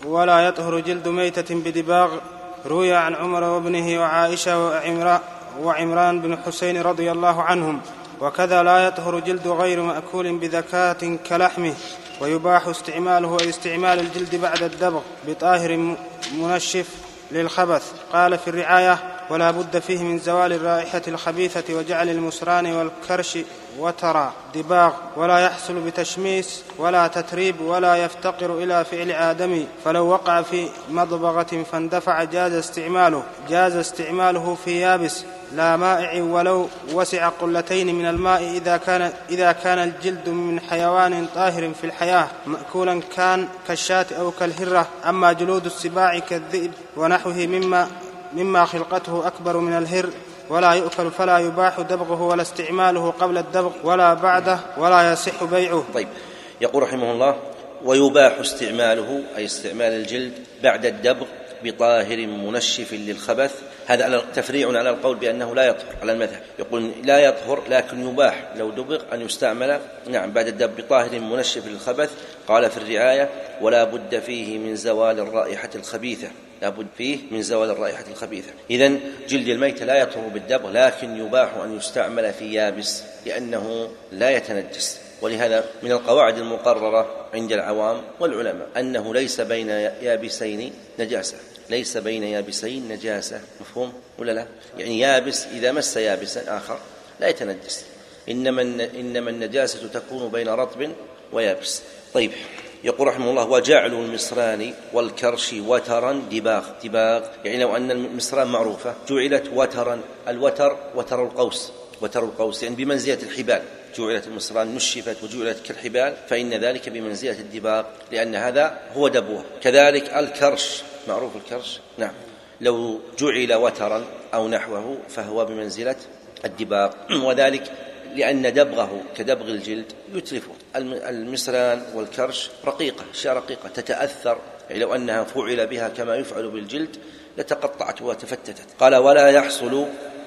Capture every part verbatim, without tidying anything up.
ولا يطهر جلد ميتة بدباغ. روي عن عمر وابنه وعائشة وعمران, وعمران بن حسين رضي الله عنهم. وكذا لا يطهر جلد غير مأكول بذكاة كلحمه. ويباح استعماله أي استعمال الجلد بعد الدبغ بطاهر منشف للخبث. قال في الرعاية: ولا بد فيه من زوال الرائحة الخبيثة وجعل المسران والكرش وترى دباغ، ولا يحصل بتشميس ولا تتريب، ولا يفتقر إلى فعل آدمي. فلو وقع في مضبغة فاندفع جاز استعماله جاز استعماله في يابس لا مائع، ولو وسع قلتين من الماء إذا كان, إذا كان الجلد من حيوان طاهر في الحياة مأكولا كان كالشاة أو كالهرة. أما جلود السباع كالذئب ونحوه مما, مما خلقته أكبر من الهر ولا يؤكل فلا يباح دبغه ولا استعماله قبل الدبغ ولا بعده، ولا يصح بيعه. طيب، يقول رحمه الله: ويباح استعماله أي استعمال الجلد بعد الدبغ بطاهر منشف للخبث. هذا على تفريع على القول بأنه لا يطهر على المذهب، يقول لا يطهر لكن يباح لو دبغ أن يستعمل نعم بعد الدبغ بطاهر منشف للخبث. قال في الرعاية: ولا بد فيه من زوال الرائحة الخبيثة لا بد فيه من زوال الرائحة الخبيثة. إذن جلد الميت لا يطهر بالدبغ، لكن يباح أن يستعمل في يابس لأنه لا يتنجس. ولهذا من القواعد المقررة عند العوام والعلماء أنه ليس بين يابسين نجاسة، ليس بين يابسين نجاسة. مفهوم ولا لا؟ يعني يابس إذا مس يابسا آخر لا يتنجس، إنما إنما النجاسة تكون بين رطب ويابس. طيب، يقول رحمه الله: وجعل المصران والكرش وترا دباغ. دباغ يعني لو أن المصران معروفة جعلت وترا، الوتر وتر القوس، وتر القوس يعني بمنزلة الحبال، جعلت المصران نشفت وجعلت كالحبال، فإن ذلك بمنزلة الدباغ لأن هذا هو دبوه. كذلك الكرش، معروف الكرش نعم، لو جعل وترا أو نحوه فهو بمنزلة الدباغ، وذلك لأن دبغه كدبغ الجلد يتلفه. المصران والكرش رقيقة، أشياء رقيقة تتأثر، يعني لو أنها فعل بها كما يفعل بالجلد لتقطعت وتفتتت. قال: ولا يحصل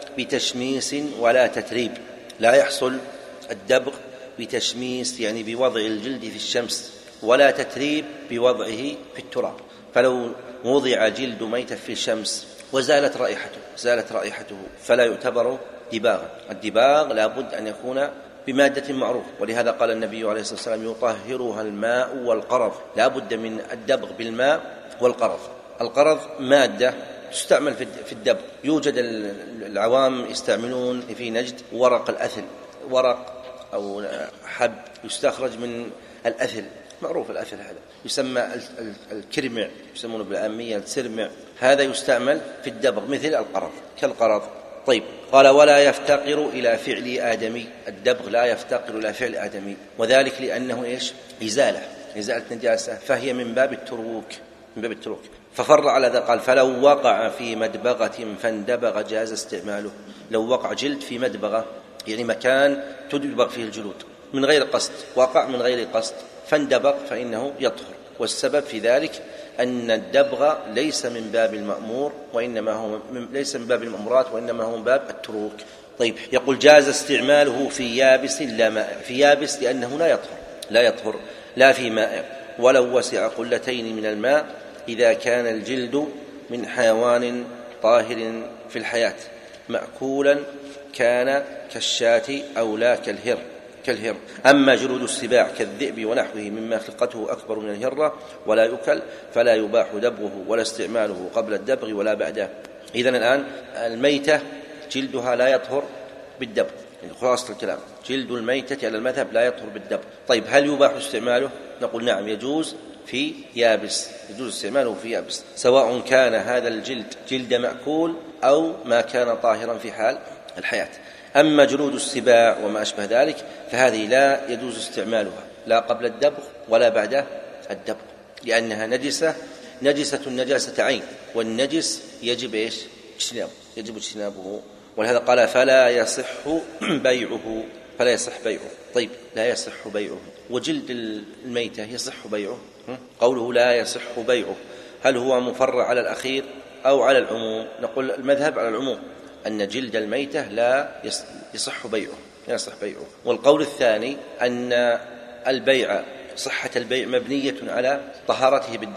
بتشميس ولا تتريب. لا يحصل الدبغ بتشميس يعني بوضع الجلد في الشمس، ولا تتريب بوضعه في التراب. فلو وضع جلد ميت في الشمس وزالت رائحته زالت رائحته فلا يعتبر دباغا. الدباغ لا بد أن يكون بمادة معروف، ولهذا قال النبي عليه الصلاة والسلام: يطهرها الماء والقرض. لا بد من الدبغ بالماء والقرض. القرض مادة تستعمل في الدبغ، يوجد العوام يستعملون في نجد ورق الأثل، ورق أو حب يستخرج من الأثل، معروف الأثل هذا يسمى الكرمع، يسمونه بالعامية السرمع، هذا يستعمل في الدبغ مثل القرض كالقرض. طيب، قال: ولا يفتقر إلى فعل آدمي. الدبغ لا يفتقر إلى فعل آدمي، وذلك لأنه إيش؟ إزالة إزالة نجاسة، فهي من باب التروك من باب التروك ففر على ذا. قال: فلو وقع في مدبغة فاندبغ جاز استعماله. لو وقع جلد في مدبغة يعني مكان تدبغ فيه الجلود من غير قصد، وقع من غير قصد فاندبغ فإنه يطهر. والسبب في ذلك أن الدبغ ليس من باب المأمور وإنما هو من ليس من باب المأمورات وإنما هو من باب التروك. طيب، يقول: جاز استعماله في يابس لا ماء. في يابس لأنه لا يطهر لا يطهر لا في ماء، ولو وسع قلتين من الماء إذا كان الجلد من حيوان طاهر في الحياة مأكولا كان كالشاة أو لا كالهر كالهر. أما جلود السباع كالذئب ونحوه مما خلقته أكبر من الهرة ولا يؤكل فلا يباح دبغه ولا استعماله قبل الدبغ ولا بعده. إذن الآن الميتة جلدها لا يطهر بالدبغ، يعني خلاصة الكلام جلد الميتة على المذهب لا يطهر بالدبغ. طيب، هل يباح استعماله؟ نقول نعم، يجوز في يابس، يجوز استعماله في يابس، سواء كان هذا الجلد جلد مأكول أو ما كان طاهرا في حال الحياة. أما جلود السباع وما أشبه ذلك فهذه لا يجوز استعمالها لا قبل الدبغ ولا بعد الدبغ، لأنها نجسة نجسة النجاسة عين، والنجس يجب إيش؟ اجتنابه يجب اجتنابه. ولهذا قال: فلا يصح بيعه فلا يصح بيعه. طيب، لا يصح بيعه، وجلد الميتة يصح بيعه؟ قوله لا يصح بيعه هل هو مفرع على الأخير أو على العموم؟ نقول المذهب على العموم، أن جلد الميتة لا يصح بيعه يصح بيعه. والقول الثاني أن البيع صحة البيع مبنية على طهارته بالدبغ،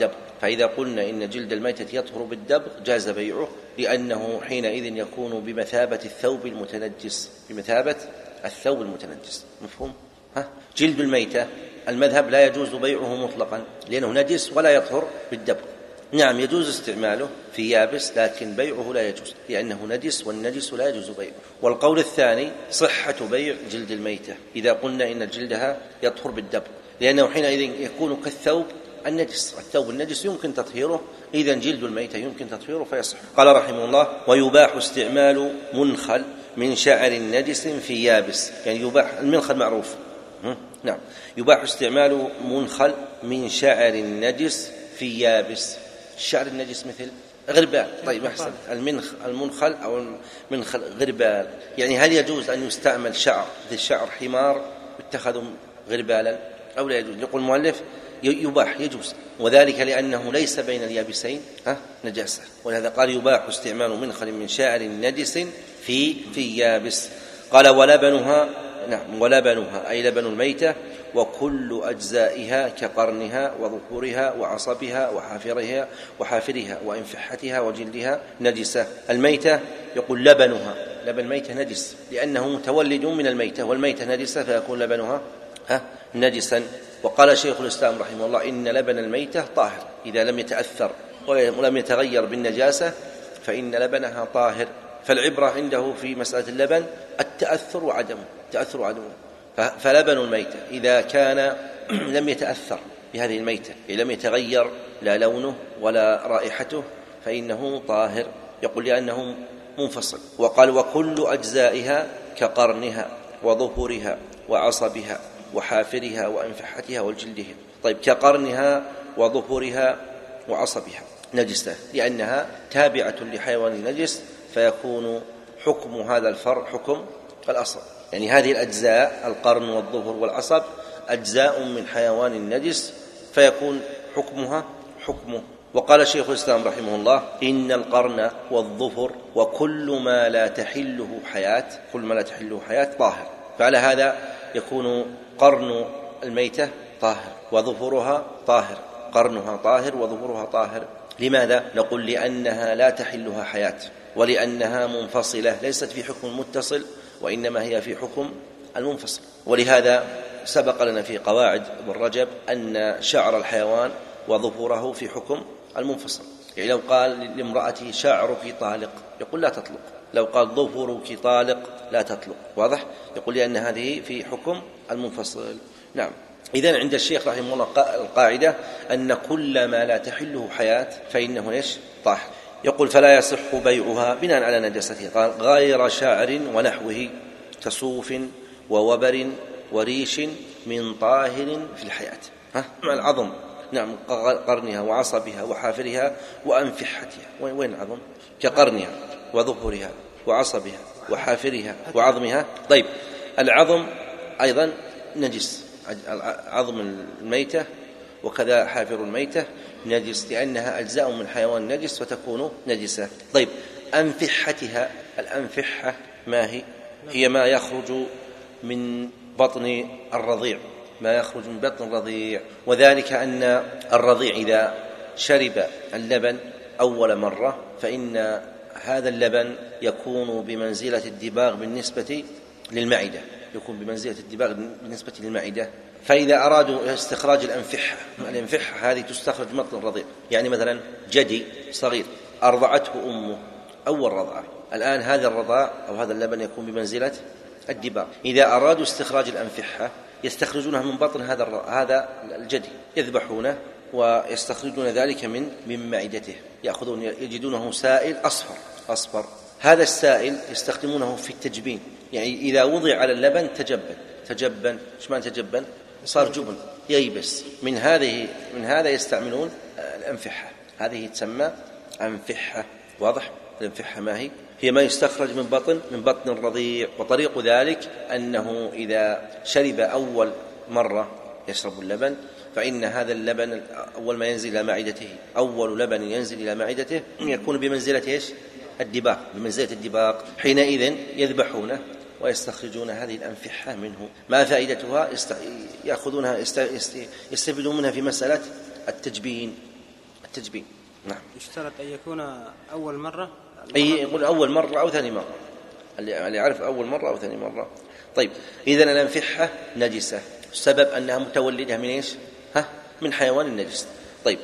فإذا قلنا إن جلد الميتة يطهر بالدبغ جاز بيعه، لأنه حينئذ يكون بمثابة الثوب المتنجس، بمثابة الثوب المتنجس. مفهوم؟ ها؟ جلد الميتة المذهب لا يجوز بيعه مطلقا لأنه نجس ولا يطهر بالدبغ. نعم يجوز استعماله في يابس، لكن بيعه لا يجوز لأنه نجس، والنجس لا يجوز بيعه. والقول الثاني صحة بيع جلد الميتة إذا قلنا إن جلدها يطهر بالدبغ، لأنه حينئذ يكون كالثوب النجس، الثوب النجس يمكن تطهيره، إذن جلد الميتة يمكن تطهيره فيصح. قال رحمه الله: ويباح استعمال منخل من شعر نجس في يابس، يعني يباح المنخل معروف. نعم يباح استعمال منخل من شعر نجس في يابس. الشعر النجس مثل غربال. طيب أحسن، المنخ المنخل أو المنخل غربال، يعني هل يجوز أن يستعمل شعر مثل شعر حمار اتخذوا غربالا أو لا يجوز؟ يقول المؤلف يباح يجوز، وذلك لأنه ليس بين اليابسين ها نجاسة، ولهذا قال يباح استعمال منخل من شعر نجس في في يابس. قال ولبنها، نعم ولبنها أي لبن الميتة، وكل أجزائها كقرنها وظهورها وعصبها وحافرها وحافرها وإنفحتها وجلدها نجسة. الميتة يقول لبنها، لبن الميتة نجس لأنه متولد من الميتة، والميتة نجسة فيكون لبنها ها نجسا. وقال شيخ الإسلام رحمه الله: إن لبن الميتة طاهر إذا لم يتأثر ولم يتغير بالنجاسة فإن لبنها طاهر. فالعبرة عنده في مسألة اللبن التأثر وعدمه، التأثر وعدمه. فلبن الميتة إذا كان لم يتأثر بهذه الميتة، لم يتغير لا لونه ولا رائحته، فإنه طاهر. يقول لأنه منفصل. وقال وكل أجزائها كقرنها وظهورها وعصبها وحافرها وأنفحتها وجلدها. طيب كقرنها وظهورها وعصبها نجسة لأنها تابعة لحيوان النجس، فيكون حكم هذا الفرع حكم الأصل، يعني هذه الأجزاء القرن والظهر والعصب أجزاء من حيوان النجس فيكون حكمها حكمه. وقال شيخ الإسلام رحمه الله: إن القرن والظفر وكل ما لا تحله حياة، كل ما لا تحله حياة طاهر. فعلى هذا يكون قرن الميتة طاهر وظفرها طاهر، قرنها طاهر وظفرها طاهر. لماذا؟ نقول لأنها لا تحلها حياة، ولأنها منفصلة ليست في حكم متصل، وإنما هي في حكم المنفصل. ولهذا سبق لنا في قواعد ابن رجب أن شعر الحيوان وظفوره في حكم المنفصل. يعني لو قال لامرأته شعرك طالق يقول لا تطلق، لو قال ظفرك طالق لا تطلق. واضح؟ يقول لأن هذه في حكم المنفصل. نعم. إذن عند الشيخ رحمه الله القاعدة أن كل ما لا تحله حياة فإنه إيش؟ طاهر. يقول فلا يصح بيعها بناء على نجاسته. قال غير شعر ونحوه كصوف ووبر وريش من طاهر في الحياة. ها؟ مع العظم. نعم قرنها وعصبها وحافرها وأنفحتها. وين العظم؟ كقرنها وظهورها وعصبها وحافرها وعظمها. طيب العظم أيضا نجس، عظم الميتة وكذا حافر الميتة نجس لأنها أجزاء من حيوان نجس وتكون نجسة. طيب أنفحتها، الأنفحة ما هي؟ هي ما يخرج من بطن الرضيع، ما يخرج من بطن الرضيع. وذلك أن الرضيع إذا شرب اللبن أول مرة فإن هذا اللبن يكون بمنزلة الدباغ بالنسبة للمعدة، يكون بمنزلة الدباغ بالنسبة للمعدة. فإذا أرادوا استخراج الأنفحة، الأنفحة هذه تستخرج من بطن الرضيع. يعني مثلا جدي صغير أرضعته أمه أول رضعة، الآن هذا الرضاع أو هذا اللبن يكون بمنزلة الدباغ. إذا أرادوا استخراج الأنفحة يستخرجونها من بطن هذا هذا الجدي، يذبحونه ويستخرجون ذلك من من معدته، يأخذون يجدونه سائل أصفر أصفر. هذا السائل يستخدمونه في التجبين، يعني إذا وضع على اللبن تجبن تجبن إيش معنى تجبن؟ صار جبن ييبس. من هذه من هذا يستعملون الأنفحة، هذه تسمى أنفحة. واضح؟ الأنفحة ما هي؟ هي ما يستخرج من بطن من بطن الرضيع. وطريق ذلك أنه إذا شرب أول مرة يشرب اللبن فإن هذا اللبن أول ما ينزل إلى معدته، أول لبن ينزل إلى معدته يكون بمنزلة إيش؟ الدباغ، بمنزلة الدباغ. حينئذ يذبحونه ويستخرجون هذه الأنفحة منه. ما فائدتها؟ يأخذونها يستفيدون منها في مسألة التجبين التجبين. نعم. يشترط أن يكون أول مرة، أي يقول أول مرة أو ثاني مرة، اللي يعرف أول مرة أو ثاني مرة. طيب إذن الأنفحة نجسة، السبب أنها متولدة من إيش؟ ها؟ من حيوان النجس. طيب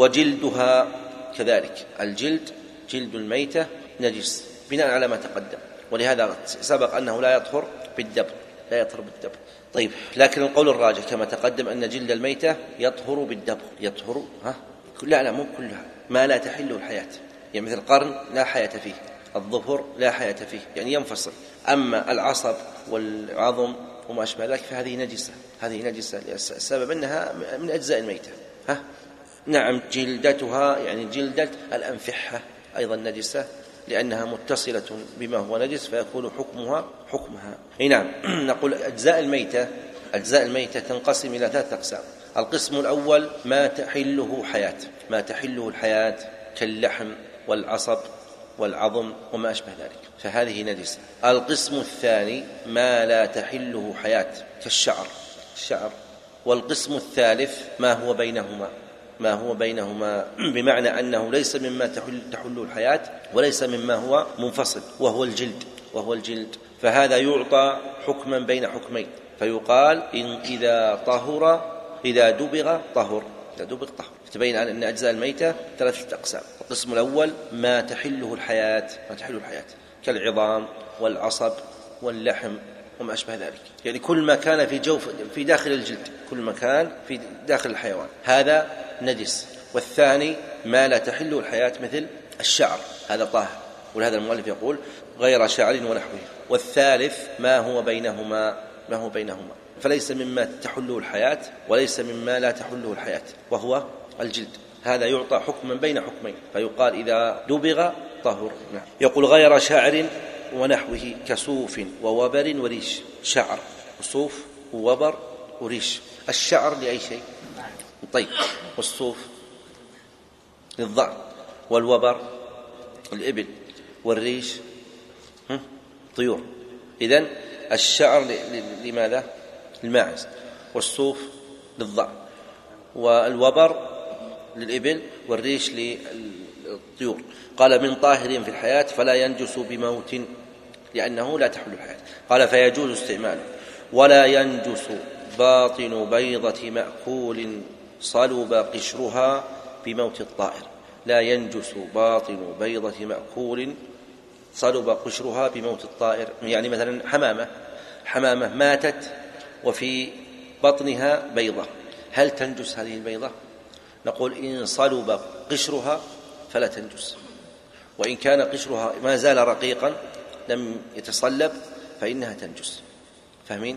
وجلدها كذلك، الجلد جلد الميتة نجس بناء على ما تقدم، ولهذا سبق أنه لا يطهر بالدبر، لا يطهر بالدبر. طيب لكن القول الراجح كما تقدم أن جلد الميتة يطهر بالدبر، يطهر ها؟ لا لا مو كلها، ما لا تحل الحياة، يعني مثل القرن لا حياة فيه، الظفر لا حياة فيه، يعني ينفصل. أما العصب والعظم وما أشبه ذلك فهذه نجسة، هذه نجسة السبب أنها من أجزاء الميتة. ها؟ نعم. جلدتها يعني جلدة الأنفحة أيضا نجسة، لأنها متصلة بما هو نجس فيكون حكمها حكمها. أي نعم. نقول أجزاء الميتة أجزاء الميتة تنقسم إلى ثلاثة أقسام. القسم الأول ما تحله حياة، ما تحله الحياة كاللحم والعصب والعظم وما أشبه ذلك، فهذه نجسة. القسم الثاني ما لا تحله حياة كالشعر الشعر والقسم الثالث ما هو بينهما ما هو بينهما بمعنى أنه ليس مما تحل, تحل الحياة وليس مما هو منفصل، وهو الجلد وهو الجلد فهذا يعطى حكما بين حكمين، فيقال إن إذا طهر إذا دبغ طهر إذا دبغ طهر. تبين أن أجزاء الميتة ثلاثة أقسام. القسم الأول ما تحله الحياة ما تحله الحياة كالعظام والعصب واللحم وما أشبه ذلك، يعني كل ما كان في جوف في داخل الجلد، كل ما كان في داخل الحيوان هذا نجس. والثاني ما لا تحله الحياة مثل الشعر، هذا طاهر، ولهذا المؤلف يقول غير شعر ونحوه. والثالث ما هو بينهما ما هو بينهما فليس مما تحله الحياة وليس مما لا تحله الحياة، وهو الجلد، هذا يعطى حكما بين حكمين فيقال إذا دبغ طهر. نعم. يقول غير شعر ونحوه كصوف ووبر وريش. شعر وصوف ووبر وريش. الشعر لأي شيء؟ طيب. والصوف للضأن، والوبر الإبل، والريش طيور. إذن الشعر لماذا؟ للماعز، والصوف للضأن، والوبر للإبل، والريش للطيور. قال من طاهر في الحياة فلا ينجس بموت لأنه لا تحل الحياة. قال فيجوز استعماله. ولا ينجس باطن بيضة مأكول صلب قشرها بموت الطائر. لا ينجس باطن بيضة مأكول صلب قشرها بموت الطائر، يعني مثلا حمامة حمامة ماتت وفي بطنها بيضة، هل تنجس هذه البيضة؟ نقول إن صلب قشرها فلا تنجس، وإن كان قشرها ما زال رقيقا لم يتصلب فإنها تنجس. فاهمين؟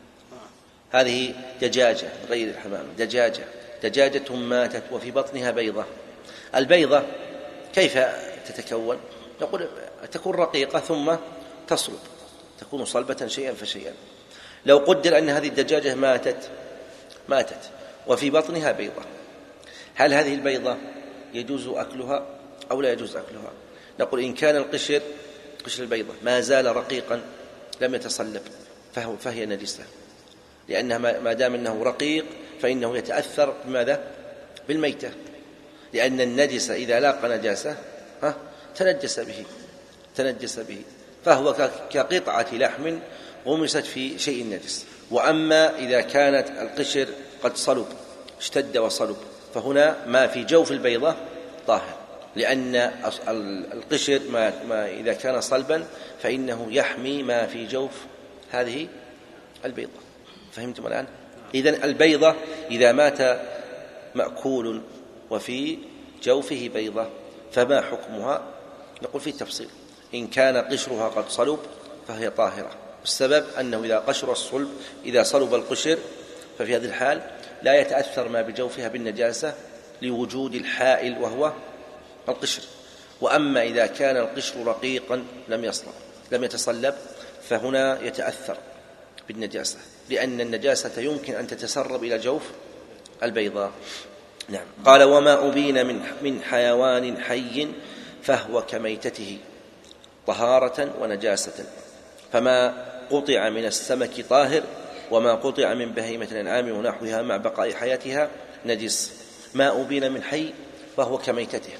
هذه دجاجة غير الحمام، دجاجة دجاجة ماتت وفي بطنها بيضة. البيضة كيف تتكون؟ نقول تكون رقيقة ثم تصلب، تكون صلبة شيئا فشيئا. لو قدر أن هذه الدجاجة ماتت ماتت وفي بطنها بيضة، هل هذه البيضة يجوز أكلها أو لا يجوز أكلها؟ نقول إن كان القشر قشر البيضة ما زال رقيقا لم يتصلب فهو فهي نجسة، لأنها ما دام أنه رقيق فإنه يتأثر بماذا؟ بالميتة، لأن النجس إذا لاقى نجاسة ها تنجس به تنجس به فهو كقطعة لحم غمست في شيء نجس. وأما إذا كانت القشر قد صلب اشتد وصلب فهنا ما في جوف البيضة طاهر، لأن القشر ما, ما إذا كان صلبا فإنه يحمي ما في جوف هذه البيضة. فهمتم الآن؟ إذن البيضة إذا مات مأكول وفي جوفه بيضة فما حكمها؟ نقول فيه تفصيل. إن كان قشرها قد صلب فهي طاهرة، السبب أنه إذا قشر الصلب إذا صلب القشر ففي هذه الحال لا يتأثر ما بجوفها بالنجاسة لوجود الحائل وهو القشر. وأما إذا كان القشر رقيقا لم يصلب لم يتصلب فهنا يتأثر بالنجاسة، لأن النجاسة يمكن أن تتسرب إلى جوف البيضاء. نعم. قال وما أبين من من حيوان حي فهو كميتته طهارة ونجاسة، فما قطع من السمك طاهر وما قطع من بهيمة الأنعام ونحوها مع بقاء حياتها نجس. ما أبين من حي فهو كميتته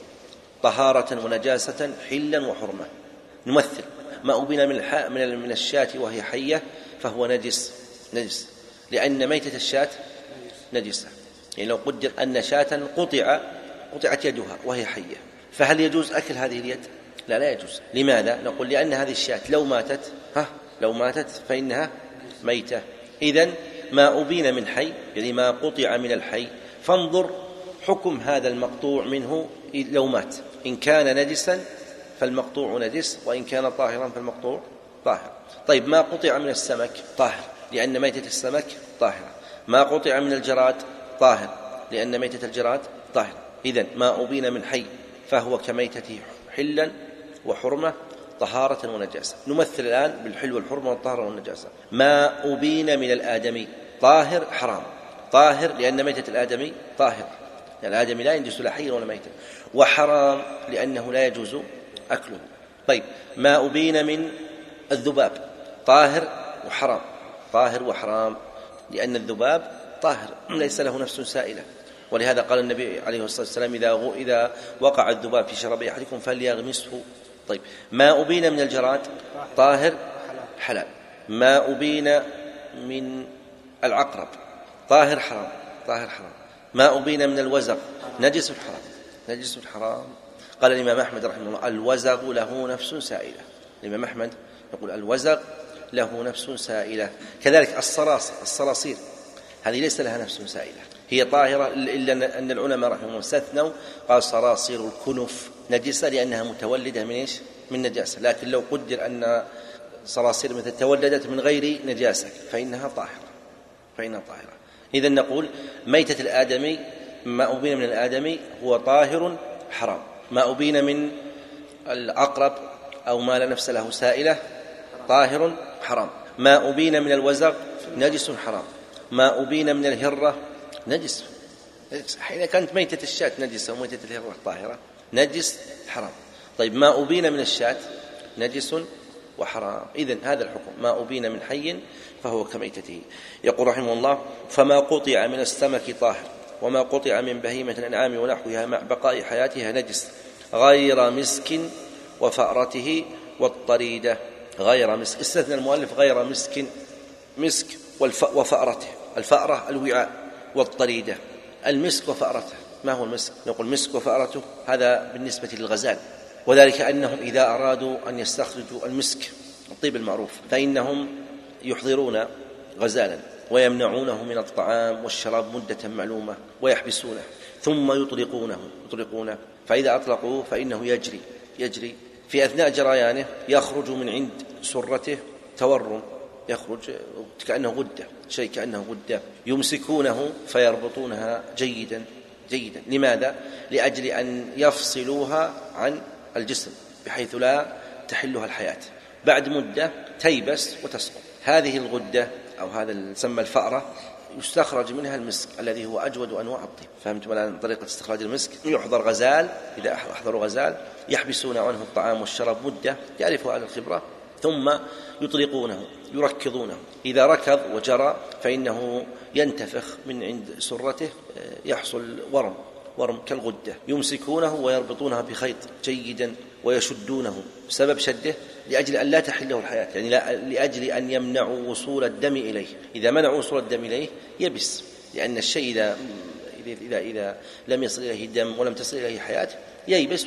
طهارة ونجاسة حلا وحرمة. نمثل ما أبين من من الشاة وهي حية فهو نجس نجس لأن ميتة الشاة نجسة. يعني لو قدر أن شاة قطع قطعت يدها وهي حية، فهل يجوز أكل هذه اليد؟ لا لا يجوز. لماذا؟ نقول لأن هذه الشاة لو ماتت ها لو ماتت فإنها ميتة. إذن ما أبين من حي يعني ما قطع من الحي، فانظر حكم هذا المقطوع منه لو مات، إن كان نجسا فالمقطوع نجس، وإن كان طاهرا فالمقطوع طاهر. طيب ما قطع من السمك طاهر لأن ميتة السمك طاهرة، ما قطع من الجراد طاهر لأن ميتة الجراد طاهرة. إذن ما أبين من حي فهو كميتته حلا وحرمة طهارة ونجاسة. نمثل الآن بالحل والحرمة والطهارة والنجاسة. ما أبين من الآدمي طاهر حرام، طاهر لأن ميتة الآدمي طاهر، يعني الآدمي لا ينجس لا حيا ولا ميتا، وحرام لأنه لا يجوز أكله. طيب ما أبين من الذباب طاهر وحرام، طاهر وحرام لأن الذباب طاهر ليس له نفس سائلة، ولهذا قال النبي عليه الصلاة والسلام إذا, إذا وقع الذباب في شراب أحدكم فليغمسه. طيب ما أبين من الجراد طاهر حلال، ما أبين من العقرب طاهر حرام طاهر حرام، ما أبين من الوزغ نجس حرام نجس حرام. قال الإمام أحمد رحمه الله الوزغ له نفس سائلة، الإمام أحمد يقول الوزغ له نفس سائلة. كذلك الصراصير الصراصير هذه ليس لها نفس سائلة، هي طاهرة، إلا أن العلماء رحمه الله استثنوا قال صراصير الكنف نجسة لأنها متولدة من إيش؟ من نجاسة، لكن لو قدر أن صراصير مثل تولدت من غير نجاسة فإنها طاهرة فإنها طاهرة. إذن نقول ميتة الآدمي ما أبين من الآدمي هو طاهر حرام، ما أبين من العقرب أو ما لا نفس له سائلة طاهر حرام، ما أبين من الوزغ نجس حرام، ما أبين من الهرة نجس. حين كانت ميتة الشاة نجسة وميتة الهرة طاهرة نجس حرام. طيب ما أبين من الشاة نجس وحرام. إذن هذا الحكم ما أبين من حي فهو كميتته. يقول رحمه الله فما قطع من السمك طاهر، وما قطع من بهيمة الأنعام ونحوها مع بقاء حياتها نجس غير مسك وفأرته والطريدة. غير مسك استثنى المؤلف غير مسك، مسك وفأرته، الفأرة الوعاء، والطريدة المسك وفأرته. ما هو المسك؟ نقول مسك وفأرته هذا بالنسبة للغزال، وذلك أنهم إذا أرادوا أن يستخرجوا المسك الطيب المعروف فإنهم يحضرون غزالا ويمنعونه من الطعام والشراب مدة معلومة ويحبسونه ثم يطلقونه يطلقونه فإذا أطلقوه فإنه يجري يجري في أثناء جريانه يخرج من عند سرته تورم، يخرج كأنه غدة، شيء كأنه غدة، يمسكونه فيربطونها جيدا جيدا. لماذا؟ لأجل أن يفصلوها عن الجسم بحيث لا تحلها الحياة، بعد مدة تيبس وتسقط. هذه الغدة أو هذا يسمى الفأرة يستخرج منها المسك الذي هو أجود أنواع الطيب. فهمتم الآن طريقة استخراج المسك؟ يحضر غزال، إذا أحضروا غزال يحبسون عنه الطعام والشراب مدة يعرفها على الخبرة، ثم يطلقونه يركضونه، إذا ركض وجرى فإنه ينتفخ من عند سرته يحصل ورم ورم كالغدة، يمسكونه ويربطونها بخيط جيدا ويشدونه بسبب شده لأجل أن لا تحله الحياة، يعني لا لأجل أن يمنعوا وصول الدم إليه. إذا منعوا وصول الدم إليه يبس، لأن الشيء إذا إذا إذا لم يصل إليه دم ولم تصل إليه حياة ييبس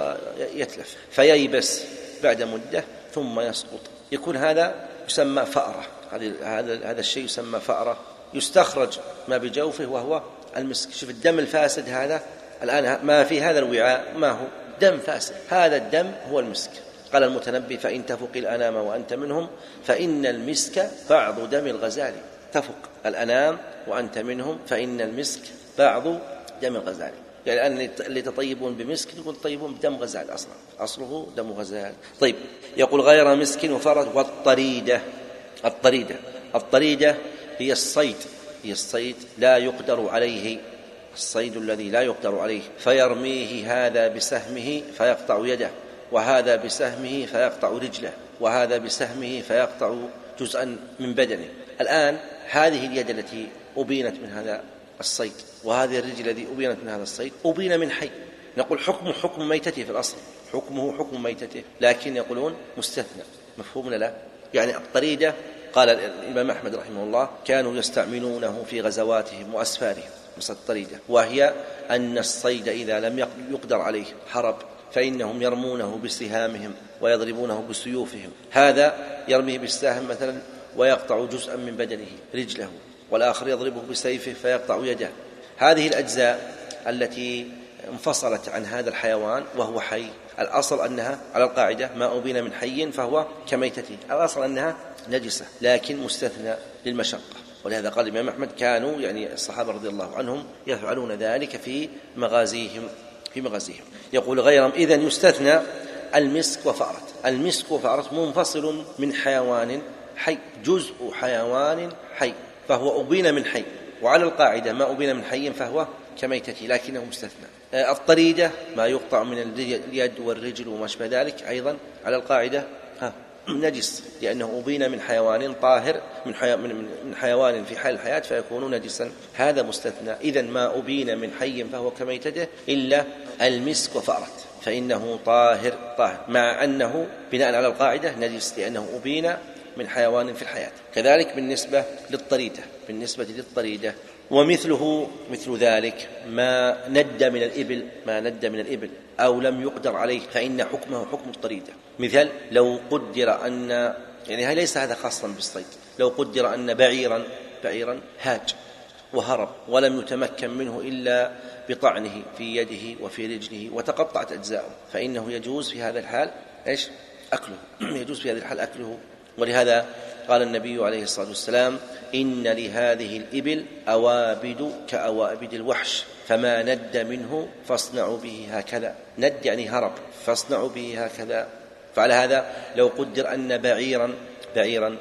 ويتلف، فييبس بعد مدة ثم يسقط. يكون هذا يسمى فأرة، هذا هذا الشيء يسمى فأرة، يستخرج ما بجوفه وهو المسك. شوف الدم الفاسد هذا الآن ما في هذا الوعاء ما هو دم فاسد، هذا الدم هو المسك. قال المتنبي فإن تفق الأنام وأنت منهم فإن المسك بعض دم الغزال. تفق الأنام وأنت منهم فإن المسك بعض دم الغزال، يعني الآن اللي تطيبون بمسك يقول طيبون بدم غزال، أصلا أصله دم غزال. طيب يقول غير مسك وفرد. والطريدة الطريدة الطريدة هي الصيد هي الصيد لا يقدر عليه، الصيد الذي لا يقدر عليه، فيرميه هذا بسهمه فيقطع يده، وهذا بسهمه فيقطع رجله، وهذا بسهمه فيقطع جزءا من بدنه. الآن هذه اليد التي أبينت من هذا الصيد، وهذه الرجل التي أبينت من هذا الصيد أبين من حي، نقول حكم حكم ميتته في الأصل، حكمه حكم ميتته، لكن يقولون مستثنى. مفهوم لا؟ يعني الطريدة قال الإمام أحمد رحمه الله كانوا يستعملونه في غزواتهم وأسفارهم، مثل الطريدة، وهي أن الصيد إذا لم يقدر عليه حرب فإنهم يرمونه بسهامهم ويضربونه بسيوفهم. هذا يرميه بالسهم مثلا ويقطع جزءا من بدنه رجله، والآخر يضربه بسيفه فيقطع يده. هذه الأجزاء التي انفصلت عن هذا الحيوان وهو حي، الأصل أنها على القاعدة ما أبين من حي فهو كميتته، الأصل أنها نجسة، لكن مستثنى للمشقة. ولهذا قال الإمام أحمد كانوا يعني الصحابة رضي الله عنهم يفعلون ذلك في مغازيهم في مغازيهم يقول غيرهم. إذن يستثنى المسك وفأرة. المسك وفأرة منفصل من حيوان حي، جزء حيوان حي، فهو أبين من حي، وعلى القاعدة ما أبين من حي فهو كميتته لكنه مستثنى. الطريدة ما يقطع من اليد والرجل وما شابه ذلك أيضا على القاعدة ها نجس، لأنه أبين من حيوان طاهر، من, حي... من حيوان في حال الحياة فيكون نجسا، هذا مستثنى. إذن ما أبين من حي فهو كميتته إلا المسك وفأرة فإنه طاهر طاهر، مع أنه بناء على القاعدة نجس لأنه أبين من حيوان في الحياة. كذلك بالنسبة للطريدة، بالنسبة للطريدة ومثله مثل ذلك ما ند من الإبل، ما ند من الإبل أو لم يقدر عليه فإن حكمه حكم الطريدة. مثال لو قدر أن، يعني ليس هذا خاصا بالصيد، لو قدر أن بعيرا بعيرا هاج وهرب ولم يتمكن منه إلا بطعنه في يده وفي رجله وتقطعت أجزاؤه فإنه يجوز في هذا الحال إيش أكله يجوز في هذا الحال أكله. ولهذا قال النبي عليه الصلاة والسلام إن لهذه الإبل أوابد كأوابد الوحش فما ند منه فاصنعوا به هكذا. ند يعني هرب، فاصنعوا به هكذا. فعلى هذا لو قدر أن بعيرا بعيرا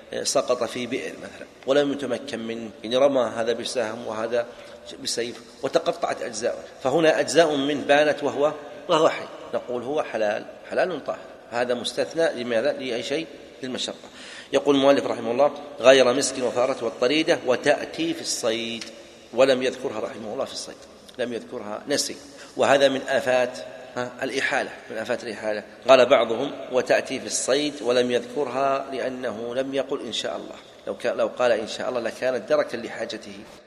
سقط في بئر مثلا ولم يتمكن منه، يعني رمى هذا بسهم وهذا بسيف وتقطعت أجزاء، فهنا أجزاء من بانت وهو وهو حي، نقول هو حلال حلال طاهر. هذا مستثنى لماذا؟ لأي شيء للمشقة. يقول المؤلف رحمه الله غير مسك وفأرة والطريدة وتأتي في الصيد، ولم يذكرها رحمه الله في الصيد، لم يذكرها نسي، وهذا من آفات الإحالة، من آفات الإحالة. قال بعضهم وتأتي في الصيد ولم يذكرها لأنه لم يقل إن شاء الله، لو, لو قال إن شاء الله لكانت دركا لحاجته.